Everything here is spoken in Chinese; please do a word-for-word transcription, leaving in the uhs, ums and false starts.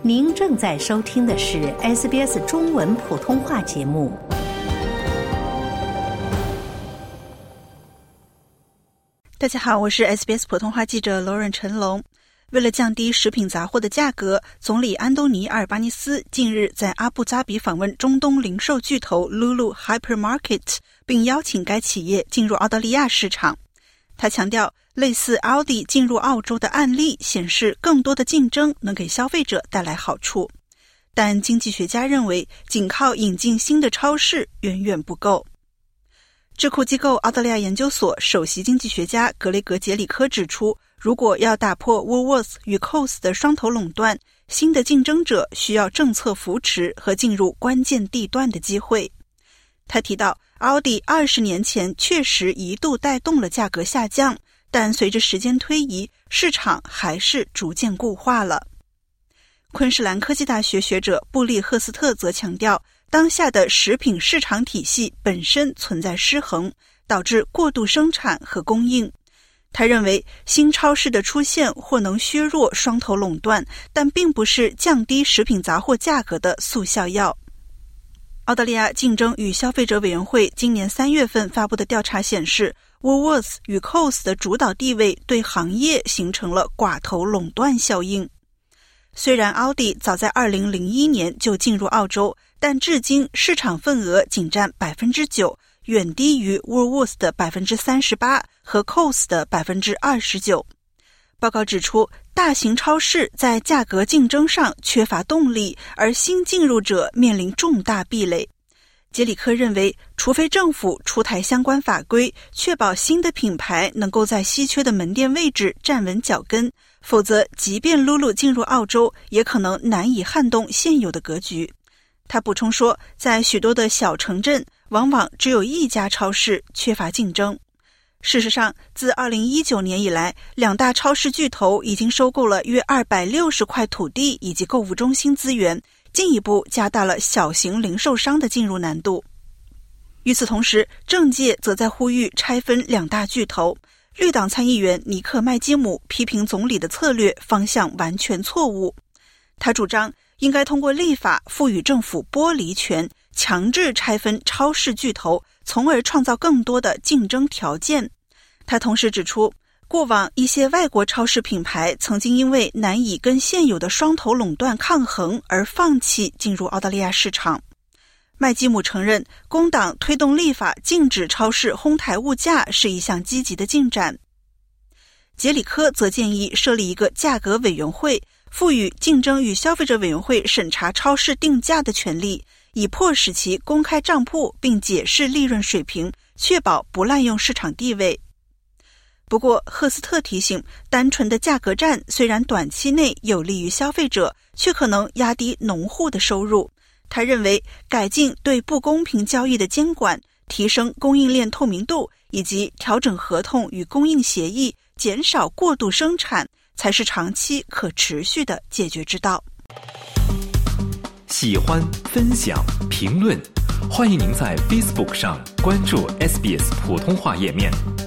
您正在收听的是 S B S 中文普通话节目。 大家好，我是 S B S 普通话记者罗润陈龙。为了降低食品杂货的价格，总理安东尼·阿尔巴尼斯近日在阿布扎比访问中东零售巨头 Lulu Hypermarket， 并邀请该企业进入澳大利亚市场。他强调，类似 Aldi 进入澳洲的案例显示，更多的竞争能给消费者带来好处。但经济学家认为，仅靠引进新的超市远远不够。智库机构澳大利亚研究所首席经济学家格雷格·杰里科指出，如果要打破 Woolworths 与 Coles 的双头垄断，新的竞争者需要政策扶持和进入关键地段的机会。他提到，奥迪二十年前确实一度带动了价格下降，但随着时间推移，市场还是逐渐固化了。昆士兰科技大学学者布利赫斯特则强调，当下的食品市场体系本身存在失衡，导致过度生产和供应。他认为，新超市的出现或能削弱双头垄断，但并不是降低食品杂货价格的速效药。澳大利亚竞争与消费者委员会今年三月份发布的调查显示， Woolworths 与 Coles 的主导地位对行业形成了寡头垄断效应。虽然 Aldi 早在二零零一年就进入澳洲，但至今市场份额仅占 百分之九， 远低于 Woolworths 的 百分之三十八 和 Coles 的 百分之二十九。报告指出，大型超市在价格竞争上缺乏动力，而新进入者面临重大壁垒。杰里科认为，除非政府出台相关法规，确保新的品牌能够在稀缺的门店位置站稳脚跟，否则即便 Lulu 进入澳洲，也可能难以撼动现有的格局。他补充说，在许多的小城镇，往往只有一家超市，缺乏竞争。事实上，自二零一九年以来，两大超市巨头已经收购了约二百六十块土地以及购物中心资源，进一步加大了小型零售商的进入难度。与此同时，政界则在呼吁拆分两大巨头。绿党参议员尼克·麦基姆批评总理的策略方向完全错误。他主张应该通过立法赋予政府剥离权，强制拆分超市巨头，从而创造更多的竞争条件。他同时指出，过往一些外国超市品牌曾经因为难以跟现有的双头垄断抗衡而放弃进入澳大利亚市场。麦基姆承认，工党推动立法禁止超市哄抬物价是一项积极的进展。杰里科则建议设立一个价格委员会，赋予竞争与消费者委员会审查超市定价的权利，以迫使其公开账簿并解释利润水平，确保不滥用市场地位。不过，赫斯特提醒，单纯的价格战虽然短期内有利于消费者，却可能压低农户的收入。他认为，改进对不公平交易的监管，提升供应链透明度，以及调整合同与供应协议，减少过度生产，才是长期可持续的解决之道。 喜欢、分享、评论，欢迎您在 Facebook 上关注 S B S 普通话页面。